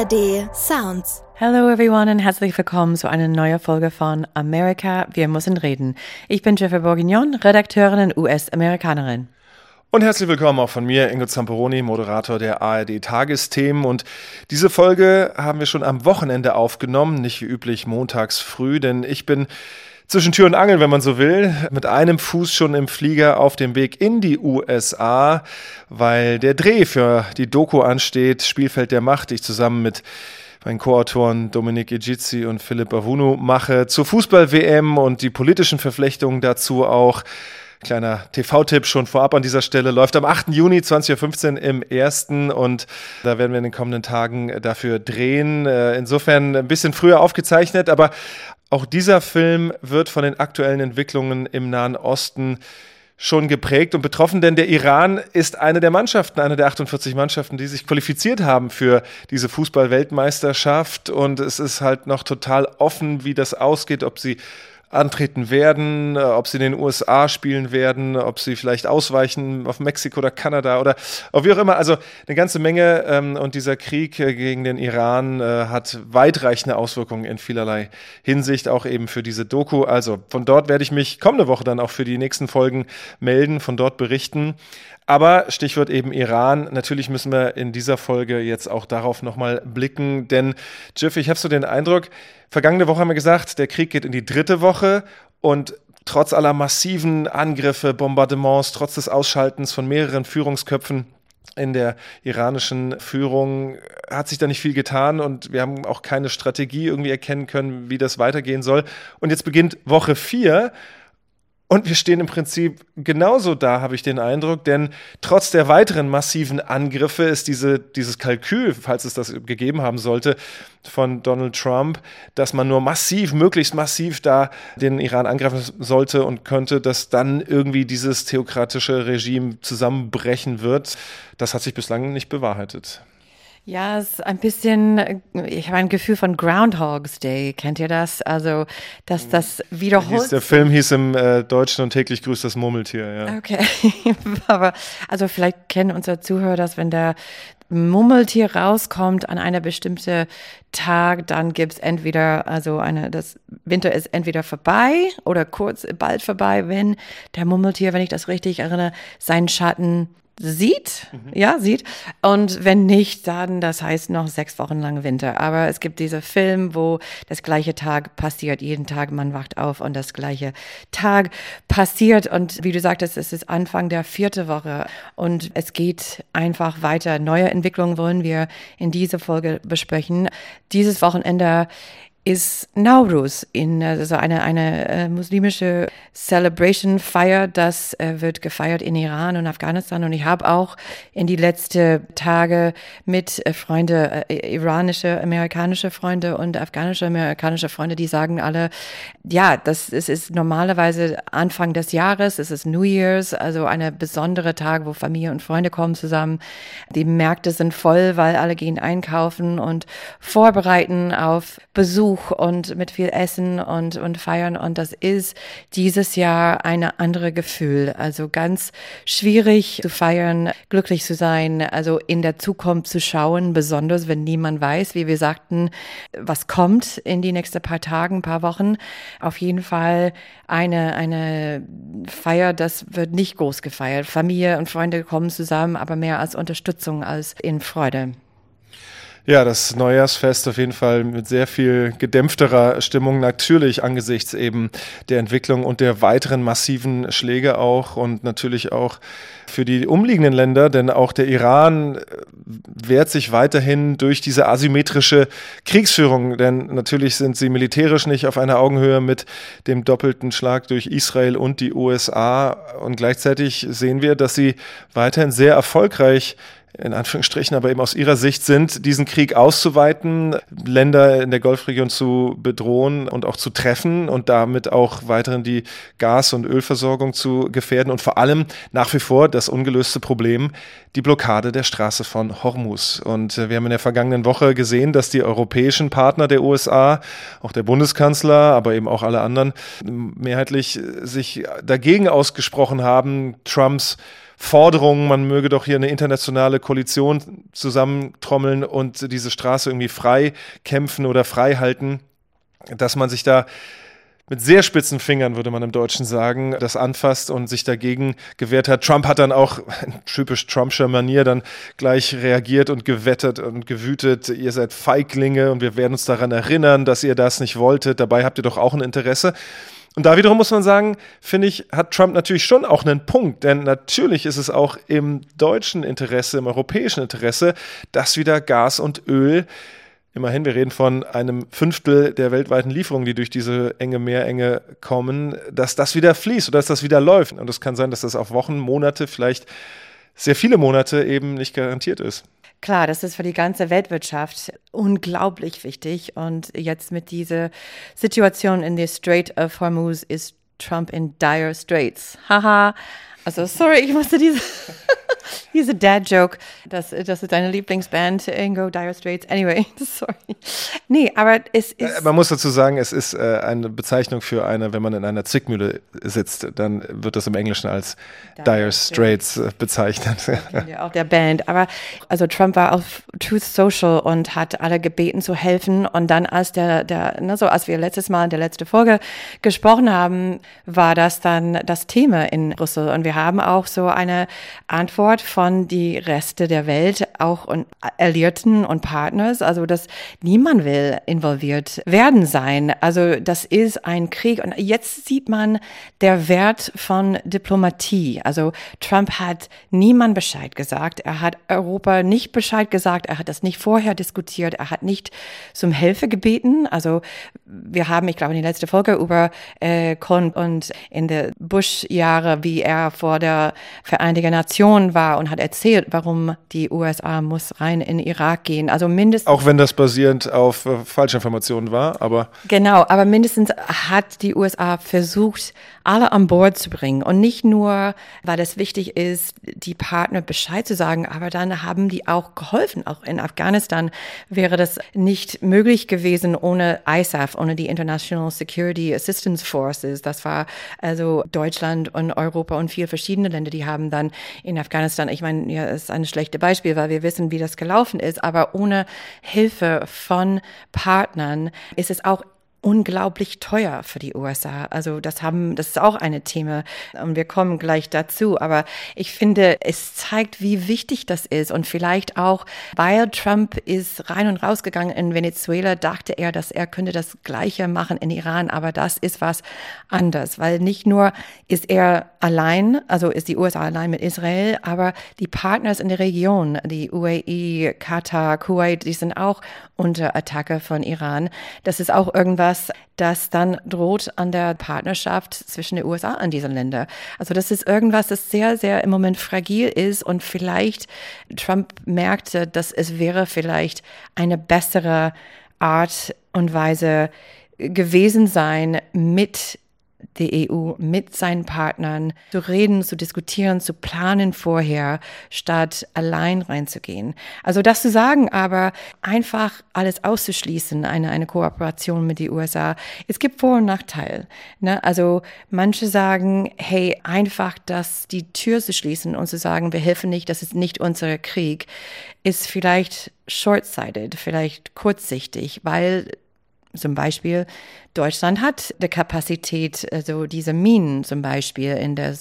ARD Sounds. Hello everyone und herzlich willkommen zu einer neuen Folge von Amerika, wir müssen reden. Ich bin Jennifer Bourguignon, Redakteurin und US-Amerikanerin. Und herzlich willkommen auch von mir, Ingo Zamperoni, Moderator der ARD-Tagesthemen. Und diese Folge haben wir schon am Wochenende aufgenommen, nicht wie üblich montags früh, denn ich bin zwischen Tür und Angel, wenn man so will, mit einem Fuß schon im Flieger auf dem Weg in die USA, weil der Dreh für die Doku ansteht, Spielfeld der Macht, die ich zusammen mit meinen Co-Autoren Dominic Egizi und Philipp Avunu mache, zur Fußball-WM und die politischen Verflechtungen dazu auch. Kleiner TV-Tipp schon vorab an dieser Stelle, läuft am 8. Juni 20.15 Uhr im Ersten und da werden wir in den kommenden Tagen dafür drehen. Insofern ein bisschen früher aufgezeichnet, aber auch dieser Film wird von den aktuellen Entwicklungen im Nahen Osten schon geprägt und betroffen, denn der Iran ist eine der 48 Mannschaften, die sich qualifiziert haben für diese Fußball-Weltmeisterschaft und es ist halt noch total offen, wie das ausgeht, ob sie antreten werden, ob sie in den USA spielen werden, ob sie vielleicht ausweichen auf Mexiko oder Kanada oder wie auch immer. Also eine ganze Menge und dieser Krieg gegen den Iran hat weitreichende Auswirkungen in vielerlei Hinsicht, auch eben für diese Doku. Also von dort werde ich mich kommende Woche dann auch für die nächsten Folgen melden, von dort berichten. Aber Stichwort eben Iran, natürlich müssen wir in dieser Folge jetzt auch darauf nochmal blicken, denn Jiff, ich habe so den Eindruck, vergangene Woche haben wir gesagt, der Krieg geht in die 3. Woche und trotz aller massiven Angriffe, Bombardements, trotz des Ausschaltens von mehreren Führungsköpfen in der iranischen Führung hat sich da nicht viel getan und wir haben auch keine Strategie irgendwie erkennen können, wie das weitergehen soll. Und jetzt beginnt Woche 4. Und wir stehen im Prinzip genauso da, habe ich den Eindruck, denn trotz der weiteren massiven Angriffe ist dieses Kalkül, falls es das gegeben haben sollte, von Donald Trump, dass man nur möglichst massiv da den Iran angreifen sollte und könnte, dass dann irgendwie dieses theokratische Regime zusammenbrechen wird. Das hat sich bislang nicht bewahrheitet. Ja, es ist ein bisschen, ich habe ein Gefühl von Groundhog's Day. Kennt ihr das? Also, dass das wiederholt. Der Film hieß im Deutschen und täglich grüßt das Murmeltier, ja. Okay, aber also vielleicht kennen unsere Zuhörer das, wenn der Murmeltier rauskommt an einer bestimmten Tag, dann gibt's entweder, das Winter ist entweder vorbei oder bald vorbei, wenn der Murmeltier, wenn ich das richtig erinnere, seinen Schatten sieht. Und wenn nicht, dann, das heißt noch 6 Wochen lang Winter. Aber es gibt diese Film, wo das gleiche Tag passiert. Jeden Tag, man wacht auf und das gleiche Tag passiert. Und wie du sagtest, es ist Anfang der 4. Woche und es geht einfach weiter. Neue Entwicklungen wollen wir in dieser Folge besprechen. Dieses Wochenende ist Nowruz, also eine muslimische Celebration, Feier, das wird gefeiert in Iran und Afghanistan. Und ich habe auch in die letzten Tage mit iranische, amerikanische Freunde und afghanische, amerikanische Freunde, die sagen alle, ja, es ist normalerweise Anfang des Jahres, es ist New Year's, also eine besondere Tag, wo Familie und Freunde kommen zusammen. Die Märkte sind voll, weil alle gehen einkaufen und vorbereiten auf Besuch und mit viel Essen und feiern. Und das ist dieses Jahr ein anderes Gefühl. Also ganz schwierig zu feiern, glücklich zu sein, also in der Zukunft zu schauen, besonders wenn niemand weiß, wie wir sagten, was kommt in die nächsten paar Tagen, paar Wochen. Auf jeden Fall eine Feier, das wird nicht groß gefeiert. Familie und Freunde kommen zusammen, aber mehr als Unterstützung als in Freude. Ja, das Neujahrsfest auf jeden Fall mit sehr viel gedämpfterer Stimmung, natürlich angesichts eben der Entwicklung und der weiteren massiven Schläge auch und natürlich auch für die umliegenden Länder, denn auch der Iran wehrt sich weiterhin durch diese asymmetrische Kriegsführung, denn natürlich sind sie militärisch nicht auf einer Augenhöhe mit dem doppelten Schlag durch Israel und die USA und gleichzeitig sehen wir, dass sie weiterhin sehr erfolgreich in Anführungsstrichen, aber eben aus ihrer Sicht sind, diesen Krieg auszuweiten, Länder in der Golfregion zu bedrohen und auch zu treffen und damit auch weiterhin die Gas- und Ölversorgung zu gefährden und vor allem nach wie vor das ungelöste Problem, die Blockade der Straße von Hormuz. Und wir haben in der vergangenen Woche gesehen, dass die europäischen Partner der USA, auch der Bundeskanzler, aber eben auch alle anderen, mehrheitlich sich dagegen ausgesprochen haben, Trumps Forderungen, man möge doch hier eine internationale Koalition zusammentrommeln und diese Straße irgendwie frei kämpfen oder frei halten, dass man sich da mit sehr spitzen Fingern, würde man im Deutschen sagen, das anfasst und sich dagegen gewehrt hat. Trump hat dann auch in typisch Trumpscher Manier dann gleich reagiert und gewettert und gewütet, ihr seid Feiglinge und wir werden uns daran erinnern, dass ihr das nicht wolltet, dabei habt ihr doch auch ein Interesse. Und da wiederum muss man sagen, finde ich, hat Trump natürlich schon auch einen Punkt, denn natürlich ist es auch im deutschen Interesse, im europäischen Interesse, dass wieder Gas und Öl, immerhin, wir reden von einem Fünftel der weltweiten Lieferungen, die durch diese enge Meerenge kommen, dass das wieder fließt oder dass das wieder läuft. Und es kann sein, dass das auf Wochen, Monate, vielleicht sehr viele Monate eben nicht garantiert ist. Klar, das ist für die ganze Weltwirtschaft unglaublich wichtig. Und jetzt mit dieser Situation in der Strait of Hormuz ist Trump in dire straits. Haha. Also, sorry, ich musste diese Dad-Joke, das ist deine Lieblingsband, Ingo, Dire Straits. Anyway, sorry. Nee, aber es ist... Man muss dazu sagen, es ist eine Bezeichnung für wenn man in einer Zwickmühle sitzt, dann wird das im Englischen als Dire Straits bezeichnet. Ja, auch der Band. Aber also Trump war auf Truth Social und hat alle gebeten zu helfen. Und dann, als als wir letztes Mal in der letzten Folge gesprochen haben, war das dann das Thema in Brüssel. Und wir haben auch so eine Antwort von die Reste der Welt, auch und Alliierten und Partners, also dass niemand will involviert werden sein. Also das ist ein Krieg und jetzt sieht man der Wert von Diplomatie. Also Trump hat niemand Bescheid gesagt, er hat Europa nicht Bescheid gesagt, er hat das nicht vorher diskutiert, er hat nicht um Hilfe gebeten. Also wir haben, ich glaube, in der letzten Folge über Cohn und in der Bush-Jahre, wie er vor der Vereinigten Nationen war und hat erzählt, warum die USA muss rein in Irak gehen. Also mindestens. Auch wenn das basierend auf Falschinformationen war, aber. Genau, aber mindestens hat die USA versucht, alle an Bord zu bringen. Und nicht nur, weil es wichtig ist, die Partner Bescheid zu sagen, aber dann haben die auch geholfen. Auch in Afghanistan wäre das nicht möglich gewesen ohne ISAF, ohne die International Security Assistance Forces. Das war also Deutschland und Europa und viele verschiedene Länder, die haben dann in Afghanistan, ich meine, ja, ist ein schlechtes Beispiel, weil wir wissen, wie das gelaufen ist, aber ohne Hilfe von Partnern ist es auch unglaublich teuer für die USA. Also das ist auch ein Thema und wir kommen gleich dazu. Aber ich finde, es zeigt, wie wichtig das ist und vielleicht auch, weil Trump ist rein und rausgegangen in Venezuela, dachte er, dass er könnte das Gleiche machen in Iran. Aber das ist was anderes, weil nicht nur ist er allein, also ist die USA allein mit Israel, aber die Partners in der Region, die UAE, Katar, Kuwait, die sind auch unter Attacke von Iran. Das ist auch irgendwas, das dann droht an der Partnerschaft zwischen den USA und diesen Ländern. Also das ist irgendwas, das sehr, sehr im Moment fragil ist und vielleicht Trump merkte, dass es wäre vielleicht eine bessere Art und Weise gewesen sein, mit der EU, mit seinen Partnern zu reden, zu diskutieren, zu planen vorher, statt allein reinzugehen. Also das zu sagen, aber einfach alles auszuschließen, eine Kooperation mit den USA. Es gibt Vor- und Nachteile. Ne? Also manche sagen, hey, einfach die Tür zu schließen und zu sagen, wir helfen nicht, das ist nicht unser Krieg, ist vielleicht short-sighted, vielleicht kurzsichtig, weil zum Beispiel Deutschland hat die Kapazität, also diese Minen zum Beispiel in der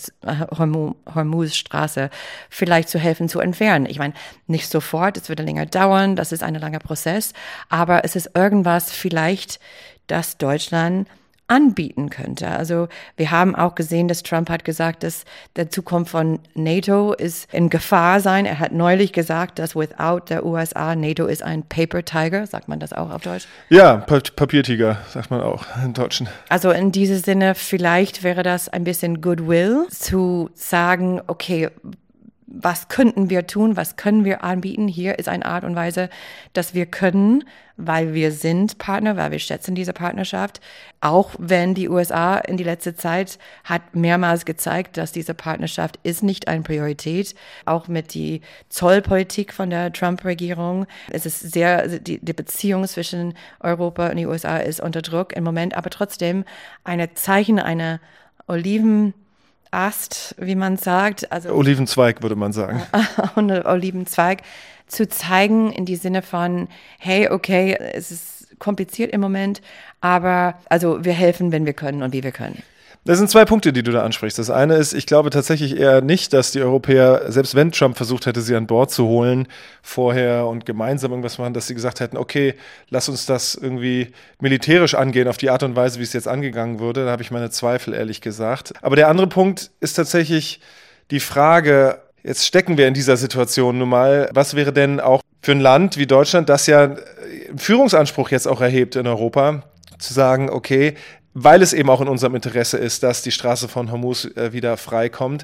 Hormuzstraße vielleicht zu helfen, zu entfernen. Ich meine, nicht sofort, es würde länger dauern, das ist ein langer Prozess, aber es ist irgendwas vielleicht, das Deutschland anbieten könnte. Also wir haben auch gesehen, dass Trump hat gesagt, dass der Zukunft von NATO ist in Gefahr sein. Er hat neulich gesagt, dass without der USA, NATO ist ein Paper Tiger. Sagt man das auch auf Deutsch? Ja, Papiertiger, sagt man auch im Deutschen. Also in diesem Sinne, vielleicht wäre das ein bisschen Goodwill, zu sagen, okay, was könnten wir tun, was können wir anbieten? Hier ist eine Art und Weise, dass wir können, weil wir sind Partner, weil wir schätzen diese Partnerschaft, auch wenn die USA in die letzte Zeit hat mehrmals gezeigt, dass diese Partnerschaft ist nicht eine Priorität, auch mit die Zollpolitik von der Trump-Regierung. Es ist die Beziehung zwischen Europa und den USA ist unter Druck im Moment, aber trotzdem eine Zeichen, eine Ast, wie man sagt. Also Olivenzweig, würde man sagen. Und Olivenzweig zu zeigen in die Sinne von, hey, okay, es ist kompliziert im Moment, aber also wir helfen, wenn wir können und wie wir können. Das sind zwei Punkte, die du da ansprichst. Das eine ist, ich glaube tatsächlich eher nicht, dass die Europäer, selbst wenn Trump versucht hätte, sie an Bord zu holen, vorher und gemeinsam irgendwas machen, dass sie gesagt hätten, okay, lass uns das irgendwie militärisch angehen, auf die Art und Weise, wie es jetzt angegangen würde. Da habe ich meine Zweifel, ehrlich gesagt. Aber der andere Punkt ist tatsächlich die Frage, jetzt stecken wir in dieser Situation nun mal, was wäre denn auch für ein Land wie Deutschland, das ja einen Führungsanspruch jetzt auch erhebt in Europa, zu sagen, okay, weil es eben auch in unserem Interesse ist, dass die Straße von Hormuz wieder freikommt.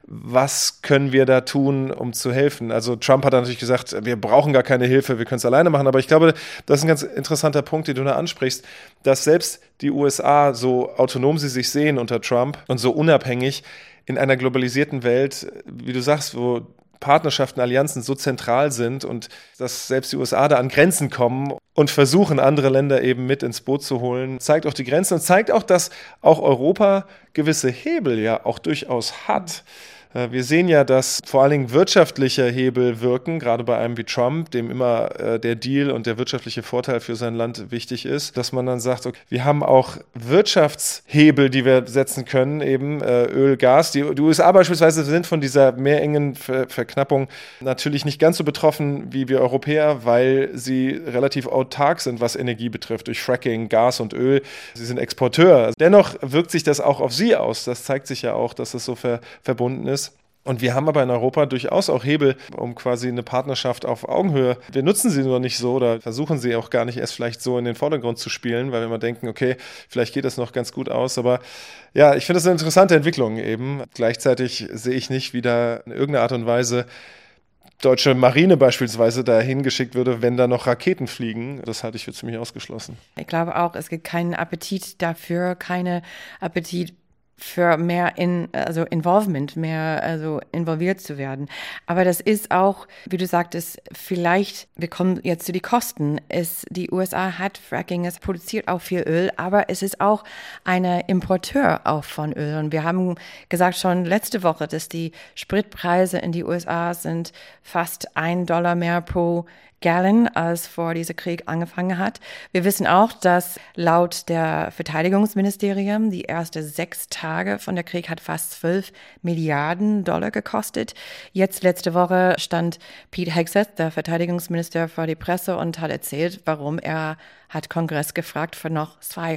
Was können wir da tun, um zu helfen? Also Trump hat natürlich gesagt, wir brauchen gar keine Hilfe, wir können es alleine machen. Aber ich glaube, das ist ein ganz interessanter Punkt, den du da ansprichst, dass selbst die USA, so autonom sie sich sehen unter Trump und so unabhängig in einer globalisierten Welt, wie du sagst, wo Partnerschaften, Allianzen so zentral sind und dass selbst die USA da an Grenzen kommen und versuchen, andere Länder eben mit ins Boot zu holen, zeigt auch die Grenzen und zeigt auch, dass auch Europa gewisse Hebel ja auch durchaus hat. Wir sehen ja, dass vor allen Dingen wirtschaftliche Hebel wirken, gerade bei einem wie Trump, dem immer der Deal und der wirtschaftliche Vorteil für sein Land wichtig ist, dass man dann sagt, okay, wir haben auch Wirtschaftshebel, die wir setzen können, eben Öl, Gas. Die USA beispielsweise sind von dieser mehrengen Verknappung natürlich nicht ganz so betroffen wie wir Europäer, weil sie relativ autark sind, was Energie betrifft, durch Fracking, Gas und Öl. Sie sind Exporteur. Dennoch wirkt sich das auch auf sie aus. Das zeigt sich ja auch, dass es so verbunden ist. Und wir haben aber in Europa durchaus auch Hebel, um quasi eine Partnerschaft auf Augenhöhe. Wir nutzen sie nur nicht so oder versuchen sie auch gar nicht erst vielleicht so in den Vordergrund zu spielen, weil wir immer denken, okay, vielleicht geht das noch ganz gut aus. Aber ja, ich finde das eine interessante Entwicklung eben. Gleichzeitig sehe ich nicht, wie da in irgendeiner Art und Weise deutsche Marine beispielsweise dahin geschickt würde, wenn da noch Raketen fliegen. Das halte ich für ziemlich ausgeschlossen. Ich glaube auch, es gibt keinen Appetit dafür, keinen Appetit für mehr Involvement, mehr involviert zu werden. Aber das ist auch, wie du sagtest, vielleicht, wir kommen jetzt zu den Kosten. Die USA hat Fracking, es produziert auch viel Öl, aber es ist auch ein Importeur auch von Öl. Und wir haben gesagt schon letzte Woche, dass die Spritpreise in die USA sind fast $1 mehr pro Gallon, als vor dieser Krieg angefangen hat. Wir wissen auch, dass laut der Verteidigungsministerium die ersten 6 Tage von der Krieg hat fast $12 Milliarden gekostet. Jetzt letzte Woche stand Pete Hegseth, der Verteidigungsminister, vor die Presse und hat erzählt, warum er hat Kongress gefragt für noch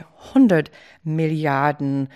200 Milliarden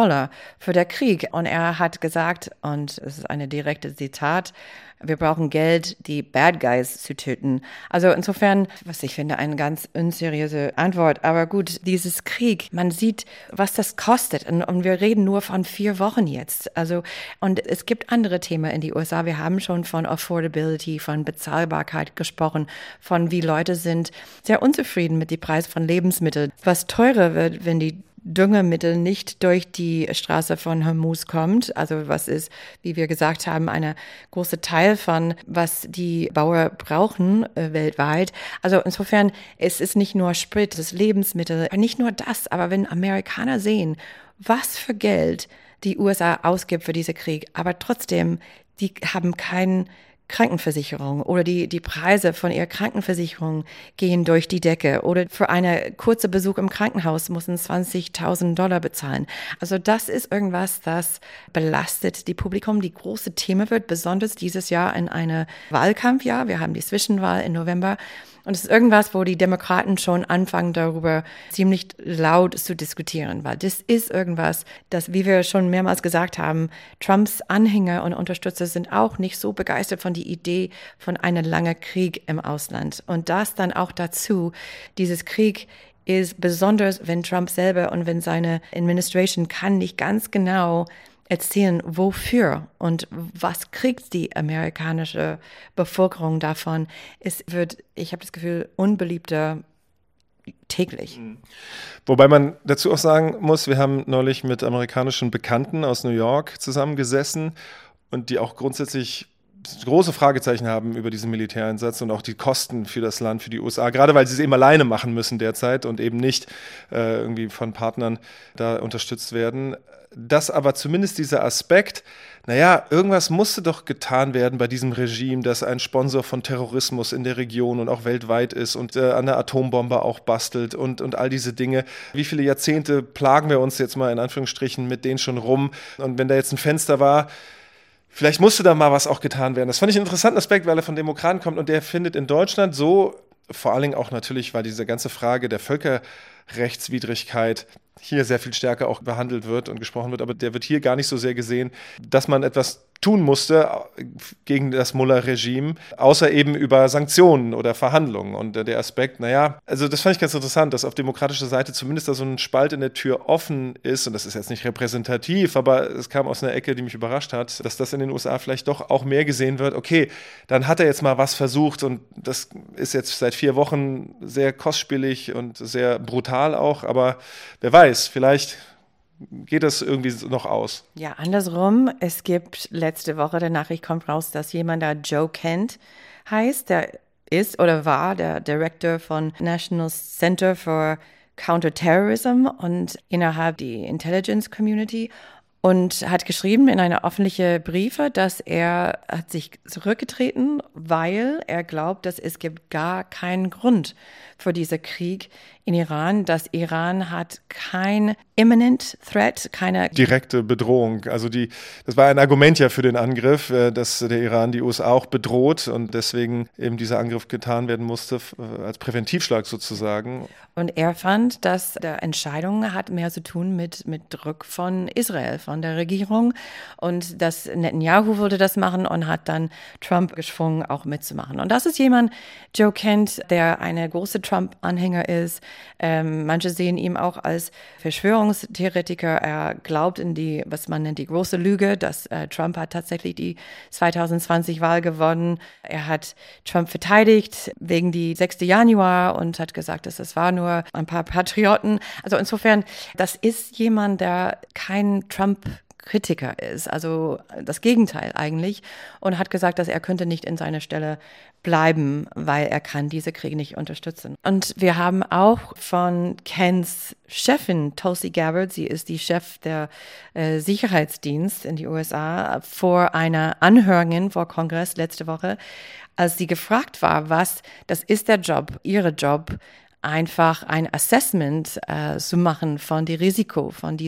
für den Krieg. Und er hat gesagt, und es ist eine direkte Zitat, wir brauchen Geld, die Bad Guys zu töten. Also insofern, was ich finde, eine ganz unseriöse Antwort. Aber gut, dieses Krieg, man sieht, was das kostet. Und wir reden nur von 4 Wochen jetzt. Also, und es gibt andere Themen in die USA. Wir haben schon von Affordability, von Bezahlbarkeit gesprochen, von wie Leute sind sehr unzufrieden mit dem Preis von Lebensmitteln. Was teurer wird, wenn die Düngemittel nicht durch die Straße von Hormuz kommt. Also was ist, wie wir gesagt haben, ein großer Teil von, was die Bauern brauchen weltweit. Also insofern, es ist nicht nur Sprit, es ist Lebensmittel, nicht nur das, aber wenn Amerikaner sehen, was für Geld die USA ausgibt für diesen Krieg, aber trotzdem, die haben keinen Krankenversicherung oder die Preise von ihrer Krankenversicherung gehen durch die Decke oder für einen kurzen Besuch im Krankenhaus müssen $20.000 bezahlen. Also das ist irgendwas, das belastet die Publikum. Die große Thema wird besonders dieses Jahr in einem Wahlkampfjahr. Wir haben die Zwischenwahl im November. Und es ist irgendwas, wo die Demokraten schon anfangen, darüber ziemlich laut zu diskutieren, weil das ist irgendwas, das, wie wir schon mehrmals gesagt haben, Trumps Anhänger und Unterstützer sind auch nicht so begeistert von der Idee von einem langen Krieg im Ausland. Und das dann auch dazu, dieses Krieg ist besonders, wenn Trump selber und wenn seine Administration kann nicht ganz genau erzählen, wofür und was kriegt die amerikanische Bevölkerung davon. Es wird, ich habe das Gefühl, unbeliebter täglich. Wobei man dazu auch sagen muss, wir haben neulich mit amerikanischen Bekannten aus New York zusammengesessen und die auch grundsätzlich große Fragezeichen haben über diesen Militäreinsatz und auch die Kosten für das Land, für die USA, gerade weil sie es eben alleine machen müssen derzeit und eben nicht irgendwie von Partnern da unterstützt werden. Dass aber zumindest dieser Aspekt, naja, irgendwas musste doch getan werden bei diesem Regime, das ein Sponsor von Terrorismus in der Region und auch weltweit ist und an der Atombombe auch bastelt und all diese Dinge. Wie viele Jahrzehnte plagen wir uns jetzt mal in Anführungsstrichen mit denen schon rum? Und wenn da jetzt ein Fenster war, vielleicht musste da mal was auch getan werden. Das fand ich einen interessanten Aspekt, weil er von Demokraten kommt und der findet in Deutschland so, vor allen Dingen auch natürlich, weil diese ganze Frage der Völkerrechtswidrigkeit hier sehr viel stärker auch behandelt wird und gesprochen wird, aber der wird hier gar nicht so sehr gesehen, dass man etwas tun musste gegen das Mullah-Regime, außer eben über Sanktionen oder Verhandlungen. Und der Aspekt, naja, also das fand ich ganz interessant, dass auf demokratischer Seite zumindest da so ein Spalt in der Tür offen ist, und das ist jetzt nicht repräsentativ, aber es kam aus einer Ecke, die mich überrascht hat, dass das in den USA vielleicht doch auch mehr gesehen wird. Okay, dann hat er jetzt mal was versucht und das ist jetzt seit 4 Wochen sehr kostspielig und sehr brutal auch, aber wer weiß, vielleicht geht das irgendwie noch aus? Ja, andersrum. Es gibt letzte Woche, der Nachricht kommt raus, dass jemand da Joe Kent heißt, der ist oder war der Director von National Center for Counterterrorism und innerhalb der Intelligence Community und hat geschrieben in eine öffentliche Briefe, dass er hat sich zurückgetreten, weil er glaubt, dass es gibt gar keinen Grund für diesen Krieg in Iran, dass Iran hat kein imminent threat, keine direkte Bedrohung. Also das war ein Argument ja für den Angriff, dass der Iran die USA auch bedroht und deswegen eben dieser Angriff getan werden musste als Präventivschlag sozusagen. Und er fand, dass die Entscheidung hat mehr zu tun mit Druck von Israel, von der Regierung und dass Netanyahu wollte das machen und hat dann Trump geschwungen, auch mitzumachen. Und das ist jemand, Joe Kent, der eine große Trump-Anhänger ist. Manche sehen ihn auch als Verschwörungstheoretiker. Er glaubt in die, was man nennt, die große Lüge, dass Trump hat tatsächlich die 2020-Wahl gewonnen. Er hat Trump verteidigt wegen die 6. Januar und hat gesagt, dass es war nur ein paar Patrioten. Also insofern, das ist jemand, der kein Trump-Kritiker ist, also das Gegenteil eigentlich, und hat gesagt, dass er könnte nicht in seiner Stelle bleiben, weil er kann diese Kriege nicht unterstützen. Und wir haben auch von Kents Chefin, Tulsi Gabbard, sie ist die Chef der Sicherheitsdienst in die USA, vor einer Anhörung vor Kongress letzte Woche, als sie gefragt war, das ist der Job, ihre Job, einfach ein Assessment zu machen von die Risiko von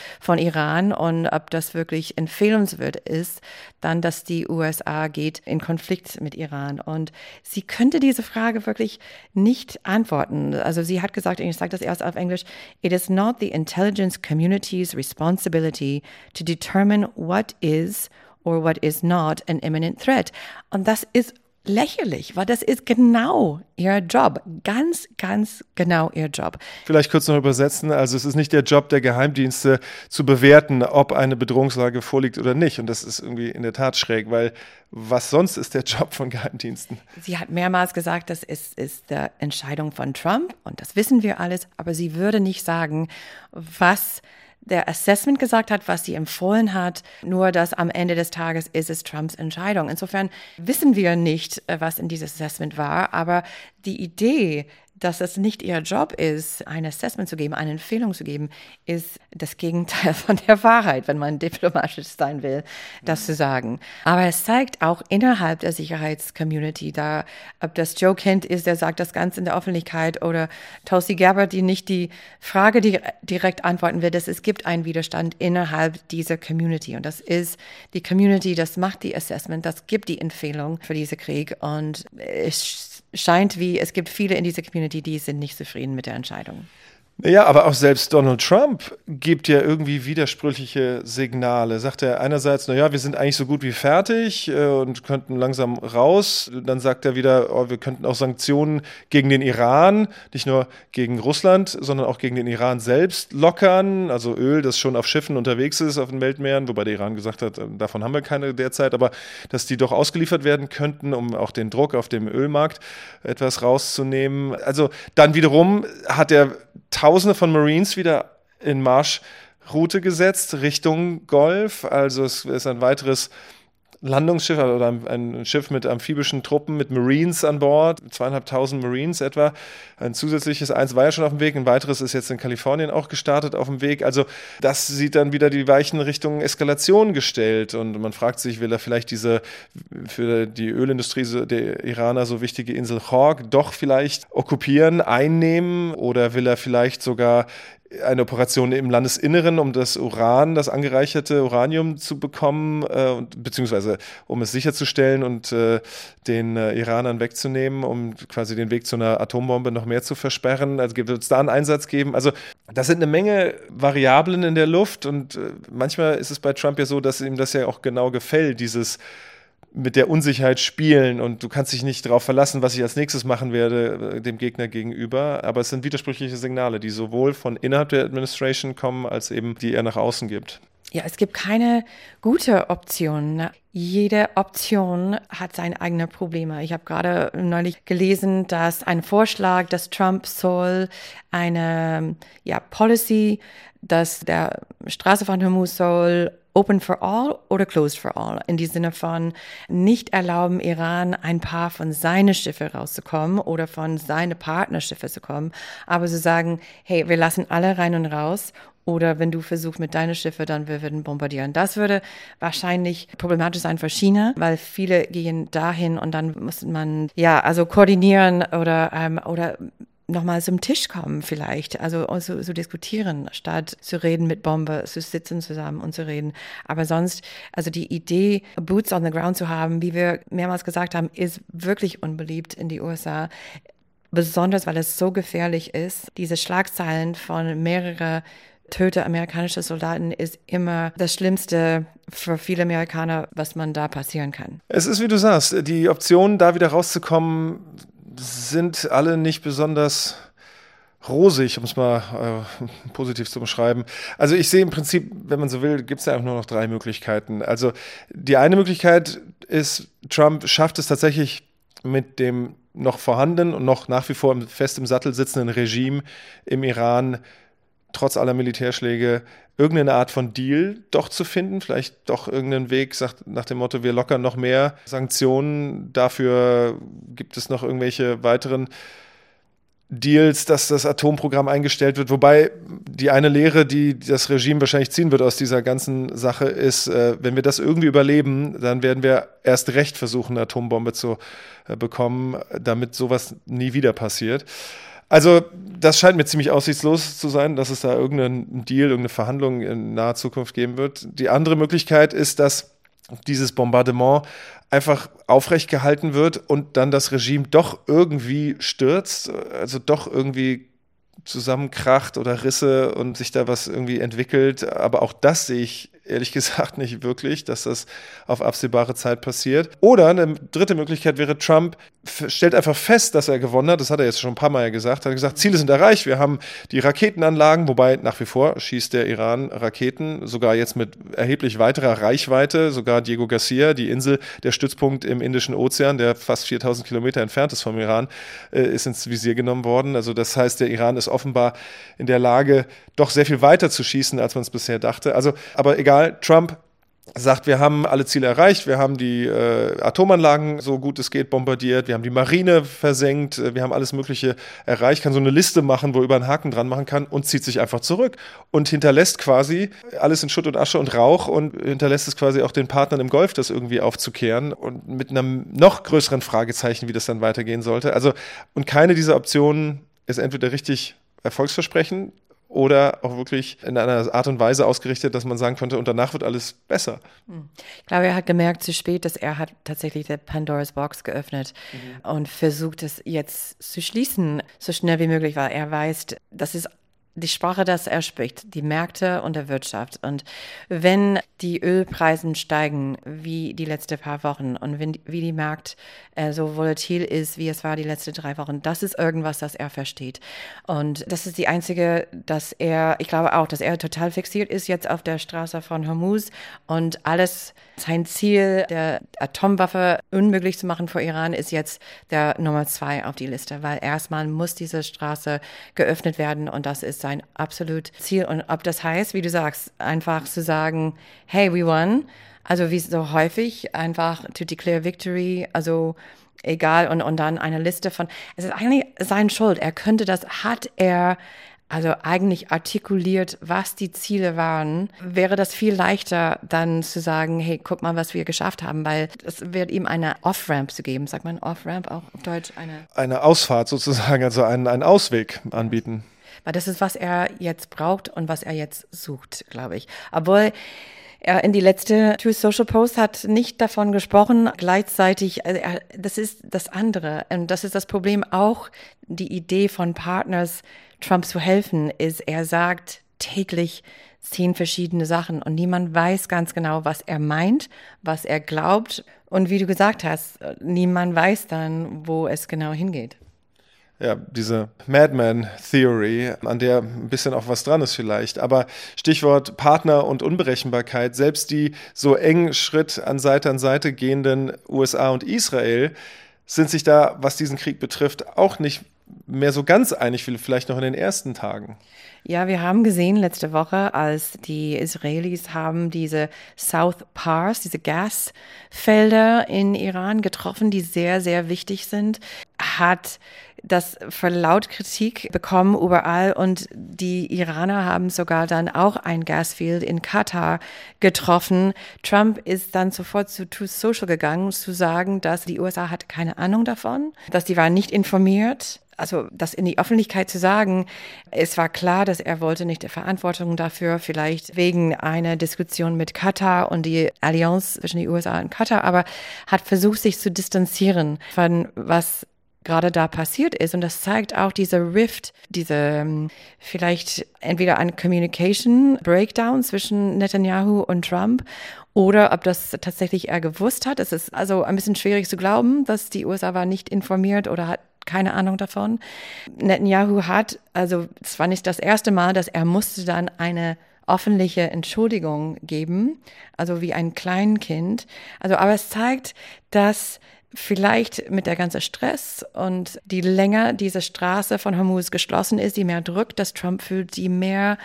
Iran und ob das wirklich empfehlenswert ist, dann, dass die USA geht in Konflikt mit Iran. Und sie könnte diese Frage wirklich nicht antworten. Also sie hat gesagt, ich sage das erst auf Englisch, it is not the intelligence community's responsibility to determine what is or what is not an imminent threat. Und das ist lächerlich, weil das ist genau ihr Job. Ganz, ganz genau ihr Job. Vielleicht kurz noch übersetzen. Also es ist nicht der Job der Geheimdienste zu bewerten, ob eine Bedrohungslage vorliegt oder nicht. Und das ist irgendwie in der Tat schräg, weil was sonst ist der Job von Geheimdiensten? Sie hat mehrmals gesagt, das ist die Entscheidung von Trump und das wissen wir alles, aber sie würde nicht sagen, was der Assessment gesagt hat, was sie empfohlen hat, nur dass am Ende des Tages ist es Trumps Entscheidung. Insofern wissen wir nicht, was in dieses Assessment war, aber die Idee, dass es nicht ihr Job ist, ein Assessment zu geben, eine Empfehlung zu geben, ist das Gegenteil von der Wahrheit, wenn man diplomatisch sein will, das zu sagen. Aber es zeigt auch innerhalb der Sicherheitscommunity, da, ob das Joe Kent ist, der sagt das Ganze in der Öffentlichkeit, oder Tulsi Gabbard, die nicht die Frage direkt antworten will, dass es gibt einen Widerstand innerhalb dieser Community. Und das ist die Community, das macht die Assessment, das gibt die Empfehlung für diesen Krieg. Und es scheint wie, es gibt viele in dieser Community, die sind nicht zufrieden mit der Entscheidung. Ja, aber auch selbst Donald Trump gibt ja irgendwie widersprüchliche Signale. Sagt er einerseits, naja, wir sind eigentlich so gut wie fertig und könnten langsam raus. Dann sagt er wieder, wir könnten auch Sanktionen gegen den Iran, nicht nur gegen Russland, sondern auch gegen den Iran selbst lockern. Also Öl, das schon auf Schiffen unterwegs ist, auf den Weltmeeren, wobei der Iran gesagt hat, davon haben wir keine derzeit, aber dass die doch ausgeliefert werden könnten, um auch den Druck auf dem Ölmarkt etwas rauszunehmen. Also dann wiederum hat er Tausende von Marines wieder in Marschroute gesetzt Richtung Golf. Also es ist ein weiteres Landungsschiff oder ein Schiff mit amphibischen Truppen, mit Marines an Bord, 2.500 Marines etwa. Ein zusätzliches, eins war ja schon auf dem Weg, ein weiteres ist jetzt in Kalifornien auch gestartet auf dem Weg. Also das sieht dann wieder die Weichen Richtung Eskalation gestellt und man fragt sich, will er vielleicht diese für die Ölindustrie der Iraner so wichtige Insel Chorg doch vielleicht okkupieren, einnehmen oder will er vielleicht sogar eine Operation im Landesinneren, um das Uran, das angereicherte Uranium zu bekommen, beziehungsweise um es sicherzustellen und den Iranern wegzunehmen, um quasi den Weg zu einer Atombombe noch mehr zu versperren. Also wird es da einen Einsatz geben? Also das sind eine Menge Variablen in der Luft und manchmal ist es bei Trump ja so, dass ihm das ja auch genau gefällt, dieses mit der Unsicherheit spielen und du kannst dich nicht darauf verlassen, was ich als nächstes machen werde, dem Gegner gegenüber. Aber es sind widersprüchliche Signale, die sowohl von innerhalb der Administration kommen, als eben die er nach außen gibt. Ja, es gibt keine gute Option. Jede Option hat seine eigenen Probleme. Ich habe gerade neulich gelesen, dass ein Vorschlag, dass Trump soll eine Policy, dass der Straße von Hormuz soll Open for all oder closed for all, in die Sinne von nicht erlauben Iran ein paar von seinen Schiffen rauszukommen oder von seinen Partnerschiffe zu kommen, aber sie sagen, hey, wir lassen alle rein und raus oder wenn du versuchst mit deinen Schiffen, dann wir werden bombardieren. Das würde wahrscheinlich problematisch sein für China, weil viele gehen dahin und dann muss man koordinieren oder nochmal zum Tisch kommen vielleicht, also so diskutieren, statt zu reden mit Bombe, zu sitzen zusammen und zu reden. Aber sonst, also die Idee, Boots on the ground zu haben, wie wir mehrmals gesagt haben, ist wirklich unbeliebt in die USA. Besonders, weil es so gefährlich ist. Diese Schlagzeilen von mehreren Töte amerikanischer Soldaten ist immer das Schlimmste für viele Amerikaner, was man da passieren kann. Es ist, wie du sagst, die Optionen, da wieder rauszukommen, sind alle nicht besonders rosig, um es mal positiv zu beschreiben. Also ich sehe im Prinzip, wenn man so will, gibt es ja nur noch 3 Möglichkeiten. Also die eine Möglichkeit ist, Trump schafft es tatsächlich mit dem noch vorhandenen und noch nach wie vor fest im Sattel sitzenden Regime im Iran, trotz aller Militärschläge, irgendeine Art von Deal doch zu finden, vielleicht doch irgendeinen Weg, sagt nach dem Motto, wir lockern noch mehr Sanktionen, dafür gibt es noch irgendwelche weiteren Deals, dass das Atomprogramm eingestellt wird, wobei die eine Lehre, die das Regime wahrscheinlich ziehen wird aus dieser ganzen Sache, ist, wenn wir das irgendwie überleben, dann werden wir erst recht versuchen, eine Atombombe zu bekommen, damit sowas nie wieder passiert. Also das scheint mir ziemlich aussichtslos zu sein, dass es da irgendeinen Deal, irgendeine Verhandlung in naher Zukunft geben wird. Die andere Möglichkeit ist, dass dieses Bombardement einfach aufrecht gehalten wird und dann das Regime doch irgendwie stürzt, also doch irgendwie zusammenkracht oder Risse und sich da was irgendwie entwickelt. Aber auch das sehe ich ehrlich gesagt nicht wirklich, dass das auf absehbare Zeit passiert. Oder eine dritte Möglichkeit wäre, Trump stellt einfach fest, dass er gewonnen hat. Das hat er jetzt schon ein paar Mal gesagt. Er hat gesagt, Ziele sind erreicht. Wir haben die Raketenanlagen, wobei nach wie vor schießt der Iran Raketen, sogar jetzt mit erheblich weiterer Reichweite. Sogar Diego Garcia, die Insel, der Stützpunkt im Indischen Ozean, der fast 4.000 Kilometer entfernt ist vom Iran, ist ins Visier genommen worden. Also das heißt, der Iran ist offenbar in der Lage, doch sehr viel weiter zu schießen, als man es bisher dachte. Also, aber egal, Trump sagt, wir haben alle Ziele erreicht, wir haben die Atomanlagen so gut es geht bombardiert, wir haben die Marine versenkt, wir haben alles Mögliche erreicht, kann so eine Liste machen, wo er über einen Haken dran machen kann und zieht sich einfach zurück und hinterlässt quasi alles in Schutt und Asche und Rauch und hinterlässt es quasi auch den Partnern im Golf, das irgendwie aufzukehren und mit einem noch größeren Fragezeichen, wie das dann weitergehen sollte. Also, und keine dieser Optionen ist entweder richtig erfolgsversprechend oder auch wirklich in einer Art und Weise ausgerichtet, dass man sagen könnte, und danach wird alles besser. Ich glaube, er hat gemerkt zu spät, dass er hat tatsächlich die Pandoras Box geöffnet und versucht, es jetzt zu schließen, so schnell wie möglich, weil er weiß, das ist die Sprache, dass er spricht, die Märkte und der Wirtschaft. Und wenn die Ölpreise steigen, wie die letzten paar Wochen und wie die Markt so volatil ist, wie es war die letzten 3 Wochen, das ist irgendwas, das er versteht. Und das ist die einzige, ich glaube auch, dass er total fixiert ist jetzt auf der Straße von Hormuz und alles, sein Ziel, der Atomwaffe unmöglich zu machen für Iran, ist jetzt der Nummer 2 auf die Liste, weil erstmal muss diese Straße geöffnet werden und das ist sein absolut Ziel. Und ob das heißt, wie du sagst, einfach zu sagen, hey, we won, Also wie so häufig, einfach to declare victory, also egal, und dann eine Liste von, es ist eigentlich seine Schuld. Hat er also eigentlich artikuliert, was die Ziele waren, wäre das viel leichter, dann zu sagen, hey, guck mal, was wir geschafft haben, weil es wird ihm eine Off-Ramp zu geben. Sagt man Off-Ramp auch auf Deutsch? Eine Ausfahrt sozusagen, also einen Ausweg anbieten. Weil das ist, was er jetzt braucht und was er jetzt sucht, glaube ich. Obwohl er in die letzte Truth Social Post hat nicht davon gesprochen, gleichzeitig, das ist das andere. Und das ist das Problem auch, die Idee von Partners, Trump zu helfen, ist, er sagt täglich 10 verschiedene Sachen und niemand weiß ganz genau, was er meint, was er glaubt. Und wie du gesagt hast, niemand weiß dann, wo es genau hingeht. Ja, diese Madman-Theory, an der ein bisschen auch was dran ist vielleicht. Aber Stichwort Partner und Unberechenbarkeit, selbst die so eng Schritt an Seite gehenden USA und Israel sind sich da, was diesen Krieg betrifft, auch nicht mehr so ganz einig wie vielleicht noch in den ersten Tagen. Ja, wir haben gesehen letzte Woche, als die Israelis haben diese South Pars, diese Gasfelder in Iran getroffen, die sehr, sehr wichtig sind, hat das für laut Kritik bekommen überall und die Iraner haben sogar dann auch ein Gasfield in Katar getroffen. Trump ist dann sofort zu Truth Social gegangen, zu sagen, dass die USA hatte keine Ahnung davon, dass die waren nicht informiert. Also das in die Öffentlichkeit zu sagen, es war klar, dass er wollte nicht die Verantwortung dafür, vielleicht wegen einer Diskussion mit Katar und die Allianz zwischen den USA und Katar, aber hat versucht, sich zu distanzieren von was gerade da passiert ist. Und das zeigt auch diese Rift, vielleicht entweder ein Communication Breakdown zwischen Netanyahu und Trump oder ob das tatsächlich er gewusst hat. Es ist also ein bisschen schwierig zu glauben, dass die USA war nicht informiert oder hat keine Ahnung davon. Netanyahu es war nicht das erste Mal, dass er musste dann eine öffentliche Entschuldigung geben, also wie ein Kleinkind. Aber es zeigt, dass vielleicht mit der ganzen Stress und die länger diese Straße von Hormuz geschlossen ist, je mehr Druck das Trump fühlt, je mehr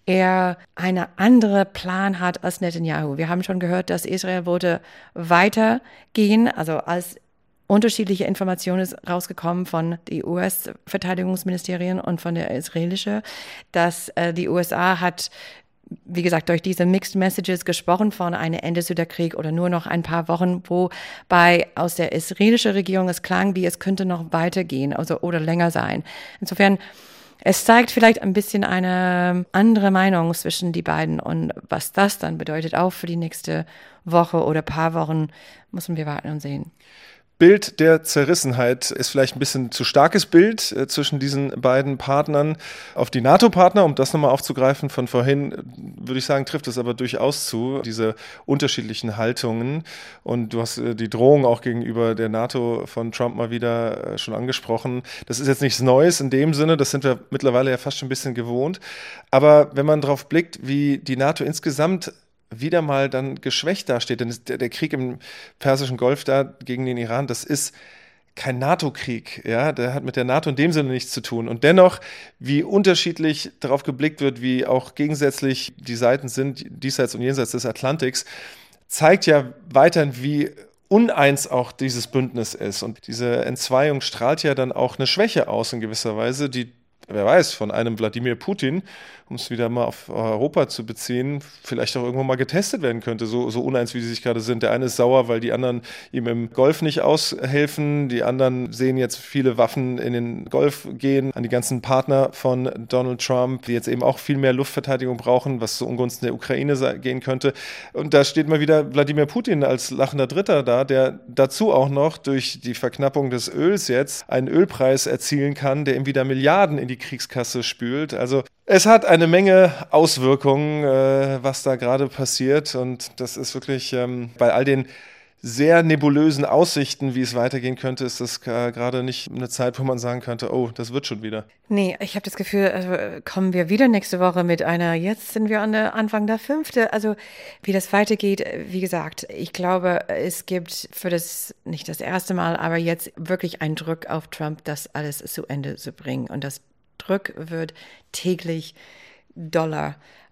er eine andere Plan hat als Netanyahu. Wir haben schon gehört, dass Israel wollte weitergehen, also als unterschiedliche Informationen ist rausgekommen von die US-Verteidigungsministerien und von der israelischen, dass die USA hat, wie gesagt, durch diese Mixed Messages gesprochen von einem Ende zu der Krieg oder nur noch ein paar Wochen, wobei aus der israelischen Regierung es klang, wie es könnte noch weitergehen, oder länger sein. Insofern, es zeigt vielleicht ein bisschen eine andere Meinung zwischen die beiden und was das dann bedeutet, auch für die nächste Woche oder paar Wochen, müssen wir warten und sehen. Bild der Zerrissenheit ist vielleicht ein bisschen zu starkes Bild zwischen diesen beiden Partnern. Auf die NATO-Partner, um das nochmal aufzugreifen von vorhin, würde ich sagen, trifft es aber durchaus zu, diese unterschiedlichen Haltungen. Und du hast die Drohung auch gegenüber der NATO von Trump mal wieder schon angesprochen. Das ist jetzt nichts Neues in dem Sinne, das sind wir mittlerweile ja fast schon ein bisschen gewohnt. Aber wenn man drauf blickt, wie die NATO insgesamt wieder mal dann geschwächt dasteht, denn der Krieg im Persischen Golf da gegen den Iran, das ist kein NATO-Krieg, ja, der hat mit der NATO in dem Sinne nichts zu tun. Und dennoch, wie unterschiedlich darauf geblickt wird, wie auch gegensätzlich die Seiten sind, diesseits und jenseits des Atlantiks, zeigt ja weiterhin, wie uneins auch dieses Bündnis ist. Und diese Entzweiung strahlt ja dann auch eine Schwäche aus in gewisser Weise, die, wer weiß, von einem Wladimir Putin, um es wieder mal auf Europa zu beziehen, vielleicht auch irgendwo mal getestet werden könnte, so uneins, wie sie sich gerade sind. Der eine ist sauer, weil die anderen ihm im Golf nicht aushelfen. Die anderen sehen jetzt viele Waffen in den Golf gehen an die ganzen Partner von Donald Trump, die jetzt eben auch viel mehr Luftverteidigung brauchen, was zu Ungunsten der Ukraine gehen könnte. Und da steht mal wieder Wladimir Putin als lachender Dritter da, der dazu auch noch durch die Verknappung des Öls jetzt einen Ölpreis erzielen kann, der ihm wieder Milliarden in die Kriegskasse spült. Also es hat eine Menge Auswirkungen, was da gerade passiert, und das ist wirklich bei all den sehr nebulösen Aussichten, wie es weitergehen könnte, ist das gerade nicht eine Zeit, wo man sagen könnte, oh, das wird schon wieder. Nee, ich habe das Gefühl, kommen wir wieder nächste Woche mit jetzt sind wir an der Anfang der 5. Also wie das weitergeht, wie gesagt, ich glaube, es gibt nicht das erste Mal, aber jetzt wirklich einen Druck auf Trump, das alles zu Ende zu bringen, und das Druck wird täglich doller.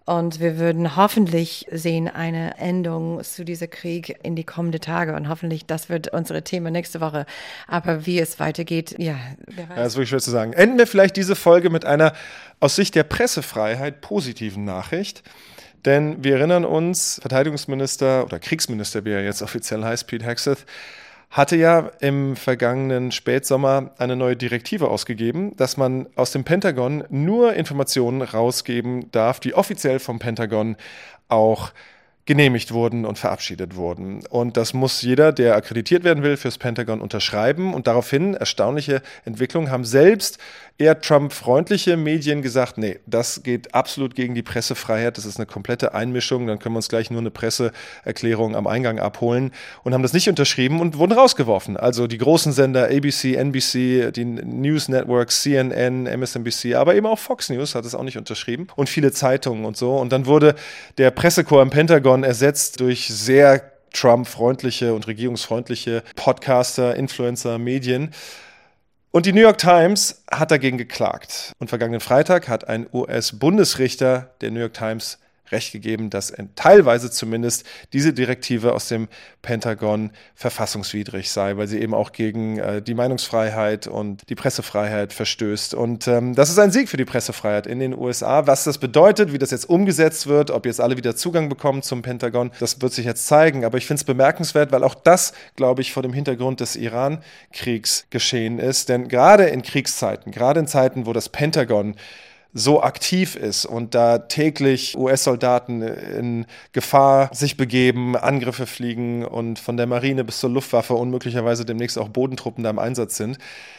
Und wir würden hoffentlich sehen eine Endung zu diesem Krieg in die kommenden Tage. Und hoffentlich, das wird unsere Thema nächste Woche. Aber wie es weitergeht, ja, wer weiß. Ja, das ist wirklich schwer zu sagen. Enden wir vielleicht diese Folge mit einer aus Sicht der Pressefreiheit positiven Nachricht. Denn wir erinnern uns, Verteidigungsminister oder Kriegsminister, wie er jetzt offiziell heißt, Pete Hegseth, hatte ja im vergangenen Spätsommer eine neue Direktive ausgegeben, dass man aus dem Pentagon nur Informationen rausgeben darf, die offiziell vom Pentagon auch genehmigt wurden und verabschiedet wurden. Und das muss jeder, der akkreditiert werden will, fürs Pentagon unterschreiben. Und daraufhin, erstaunliche Entwicklungen, haben selbst eher Trump-freundliche Medien gesagt, nee, das geht absolut gegen die Pressefreiheit, das ist eine komplette Einmischung, dann können wir uns gleich nur eine Presseerklärung am Eingang abholen, und haben das nicht unterschrieben und wurden rausgeworfen. Also die großen Sender ABC, NBC, die News Networks, CNN, MSNBC, aber eben auch Fox News hat es auch nicht unterschrieben und viele Zeitungen und so. Und dann wurde der Pressekorps im Pentagon ersetzt durch sehr Trump-freundliche und regierungsfreundliche Podcaster, Influencer, Medien. Und die New York Times hat dagegen geklagt. Und vergangenen Freitag hat ein US-Bundesrichter der New York Times Recht gegeben, dass teilweise zumindest diese Direktive aus dem Pentagon verfassungswidrig sei, weil sie eben auch gegen die Meinungsfreiheit und die Pressefreiheit verstößt. Und das ist ein Sieg für die Pressefreiheit in den USA. Was das bedeutet, wie das jetzt umgesetzt wird, ob jetzt alle wieder Zugang bekommen zum Pentagon, das wird sich jetzt zeigen. Aber ich finde es bemerkenswert, weil auch das, glaube ich, vor dem Hintergrund des Iran-Kriegs geschehen ist. Denn gerade in Kriegszeiten, gerade in Zeiten, wo das Pentagon so aktiv ist und da täglich US-Soldaten in Gefahr sich begeben, Angriffe fliegen und von der Marine bis zur Luftwaffe und möglicherweise demnächst auch Bodentruppen da im Einsatz sind,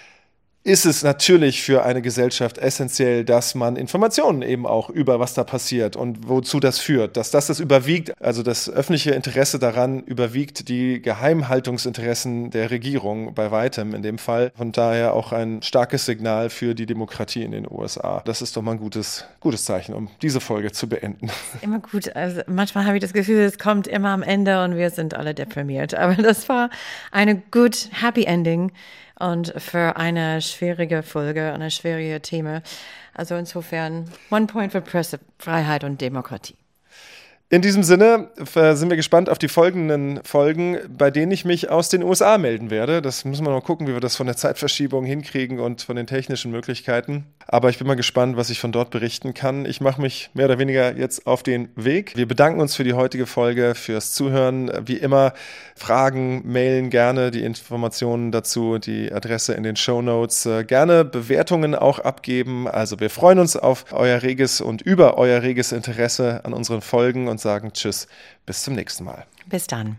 ist es natürlich für eine Gesellschaft essentiell, dass man Informationen eben auch über was da passiert und wozu das führt, dass das überwiegt, also das öffentliche Interesse daran überwiegt die Geheimhaltungsinteressen der Regierung bei weitem in dem Fall. Von daher auch ein starkes Signal für die Demokratie in den USA. Das ist doch mal ein gutes Zeichen, um diese Folge zu beenden. Immer gut. Also manchmal habe ich das Gefühl, es kommt immer am Ende und wir sind alle deprimiert. Aber das war eine gut Happy Ending. Und für eine schwierige Folge, eine schwierige Thema. Also insofern, one point für Pressefreiheit und Demokratie. In diesem Sinne sind wir gespannt auf die folgenden Folgen, bei denen ich mich aus den USA melden werde. Das müssen wir noch gucken, wie wir das von der Zeitverschiebung hinkriegen und von den technischen Möglichkeiten. Aber ich bin mal gespannt, was ich von dort berichten kann. Ich mache mich mehr oder weniger jetzt auf den Weg. Wir bedanken uns für die heutige Folge, fürs Zuhören. Wie immer, Fragen, mailen gerne die Informationen dazu, die Adresse in den Shownotes. Gerne Bewertungen auch abgeben. Also wir freuen uns auf euer reges und über euer reges Interesse an unseren Folgen und sagen Tschüss, bis zum nächsten Mal. Bis dann.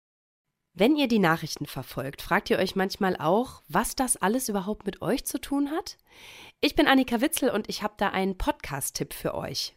Wenn ihr die Nachrichten verfolgt, fragt ihr euch manchmal auch, was das alles überhaupt mit euch zu tun hat? Ich bin Annika Witzel und ich habe da einen Podcast-Tipp für euch.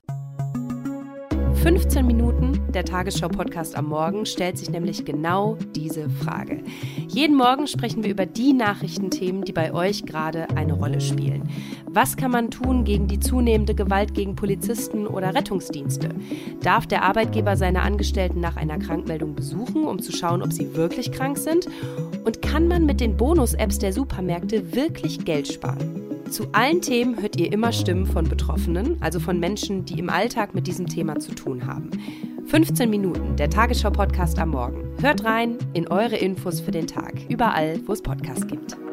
15 Minuten, der Tagesschau-Podcast am Morgen, stellt sich nämlich genau diese Frage. Jeden Morgen sprechen wir über die Nachrichtenthemen, die bei euch gerade eine Rolle spielen. Was kann man tun gegen die zunehmende Gewalt gegen Polizisten oder Rettungsdienste? Darf der Arbeitgeber seine Angestellten nach einer Krankmeldung besuchen, um zu schauen, ob sie wirklich krank sind? Und kann man mit den Bonus-Apps der Supermärkte wirklich Geld sparen? Zu allen Themen hört ihr immer Stimmen von Betroffenen, also von Menschen, die im Alltag mit diesem Thema zu tun haben. 15 Minuten, der Tagesschau-Podcast am Morgen. Hört rein in eure Infos für den Tag, überall, wo es Podcasts gibt.